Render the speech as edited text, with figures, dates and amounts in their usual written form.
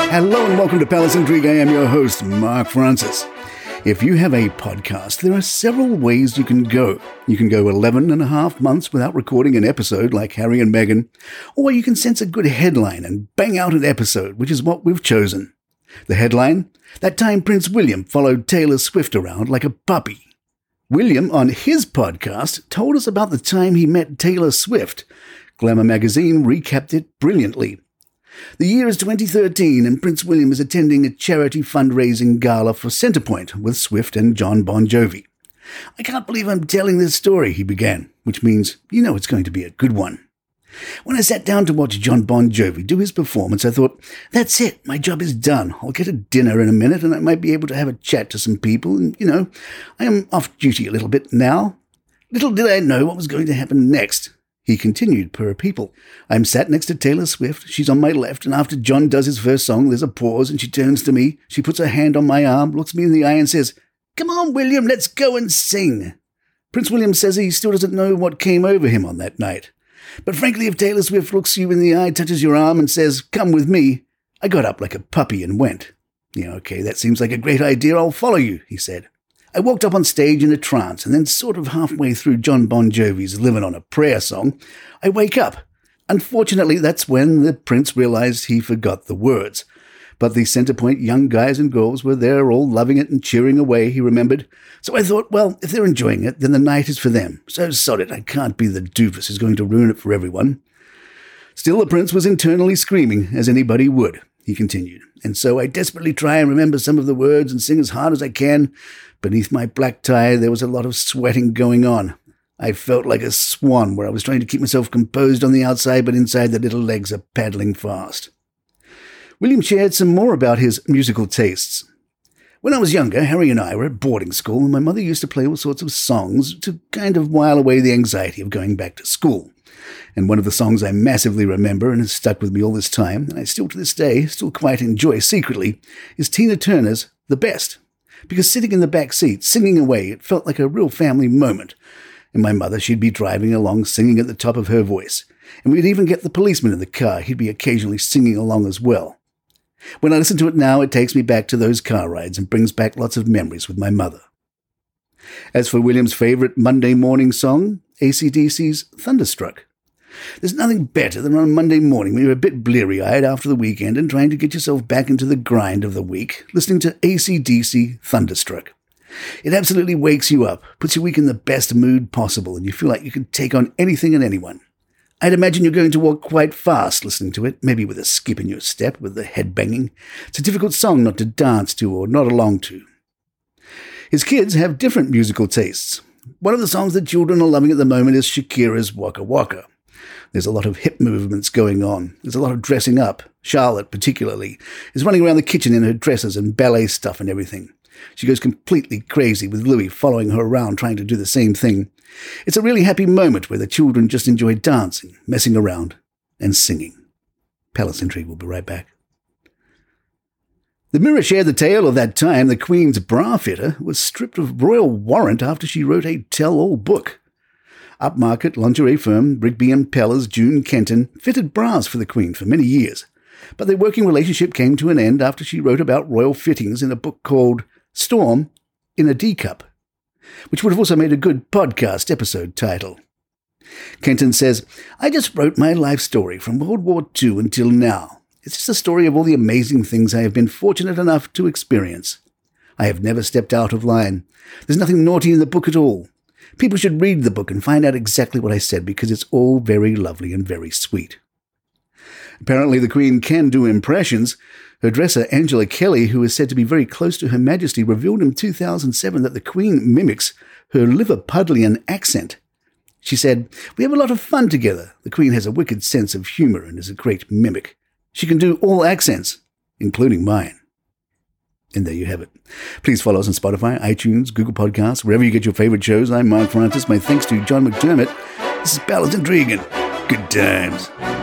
Hello and welcome to Palace Intrigue. I am your host, Mark Francis. If you have a podcast, there are several ways you can go. You can go 11 and a half months without recording an episode like Harry and Meghan, or you can sense a good headline and bang out an episode, which is what we've chosen. The headline? That time Prince William followed Taylor Swift around like a puppy. William, on his podcast, told us about the time he met Taylor Swift. Glamour magazine recapped it brilliantly. The year is 2013 and Prince William is attending a charity fundraising gala for Centrepoint with Swift and Jon Bon Jovi. I can't believe I'm telling this story, he began, which means you know it's going to be a good one. When I sat down to watch Jon Bon Jovi do his performance, I thought, that's it, my job is done. I'll get a dinner in a minute and I might be able to have a chat to some people and, I am off duty a little bit now. Little did I know what was going to happen next. He continued, per people. I'm sat next to Taylor Swift. She's on my left, and after John does his first song, there's a pause, and she turns to me. She puts her hand on my arm, looks me in the eye, and says, "Come on, William, let's go and sing." Prince William says he still doesn't know what came over him on that night. But frankly, if Taylor Swift looks you in the eye, touches your arm, and says, "Come with me," I got up like a puppy and went. "Yeah, okay, that seems like a great idea. I'll follow you," he said. I walked up on stage in a trance, and then sort of halfway through Jon Bon Jovi's Livin' on a Prayer song, I wake up. Unfortunately, that's when the prince realized he forgot the words. But the Centrepoint young guys and girls were there all loving it and cheering away, he remembered. So I thought, well, if they're enjoying it, then the night is for them. So sod it, I can't be the doofus who's going to ruin it for everyone. Still, the prince was internally screaming, as anybody would, he continued. And so I desperately try and remember some of the words and sing as hard as I can. Beneath my black tie, there was a lot of sweating going on. I felt like a swan where I was trying to keep myself composed on the outside, but inside the little legs are paddling fast. William shared some more about his musical tastes. When I was younger, Harry and I were at boarding school, and my mother used to play all sorts of songs to kind of while away the anxiety of going back to school. And one of the songs I massively remember and has stuck with me all this time, and I still to this day still quite enjoy secretly, is Tina Turner's The Best. Because sitting in the back seat, singing away, it felt like a real family moment. And my mother, she'd be driving along, singing at the top of her voice. And we'd even get the policeman in the car. He'd be occasionally singing along as well. When I listen to it now, it takes me back to those car rides and brings back lots of memories with my mother. As for William's favourite Monday morning song, AC/DC's Thunderstruck. There's nothing better than on a Monday morning when you're a bit bleary-eyed after the weekend and trying to get yourself back into the grind of the week, listening to AC/DC Thunderstruck. It absolutely wakes you up, puts your week in the best mood possible, and you feel like you can take on anything and anyone. I'd imagine you're going to walk quite fast listening to it, maybe with a skip in your step, with the head banging. It's a difficult song not to dance to or not along to. His kids have different musical tastes. One of the songs that children are loving at the moment is Shakira's Waka Waka. There's a lot of hip movements going on. There's a lot of dressing up. Charlotte, particularly, is running around the kitchen in her dresses and ballet stuff and everything. She goes completely crazy with Louis following her around trying to do the same thing. It's a really happy moment where the children just enjoy dancing, messing around, and singing. Palace Intrigue will be right back. The Mirror shared the tale of that time the Queen's bra fitter was stripped of royal warrant after she wrote a tell-all book. Upmarket lingerie firm Rigby & Peller's June Kenton fitted bras for the Queen for many years, but their working relationship came to an end after she wrote about royal fittings in a book called Storm in a D-Cup, which would have also made a good podcast episode title. Kenton says, "I just wrote my life story from World War II until now. It's just a story of all the amazing things I have been fortunate enough to experience. I have never stepped out of line. There's nothing naughty in the book at all. People should read the book and find out exactly what I said because it's all very lovely and very sweet." Apparently the Queen can do impressions. Her dresser, Angela Kelly, who is said to be very close to Her Majesty, revealed in 2007 that the Queen mimics her Liverpudlian accent. She said, "We have a lot of fun together. The Queen has a wicked sense of humour and is a great mimic. She can do all accents, including mine." And there you have it. Please follow us on Spotify, iTunes, Google Podcasts, wherever you get your favourite shows. I'm Mark Francis. My thanks to John McDermott. This is Palace Intrigue. Good times.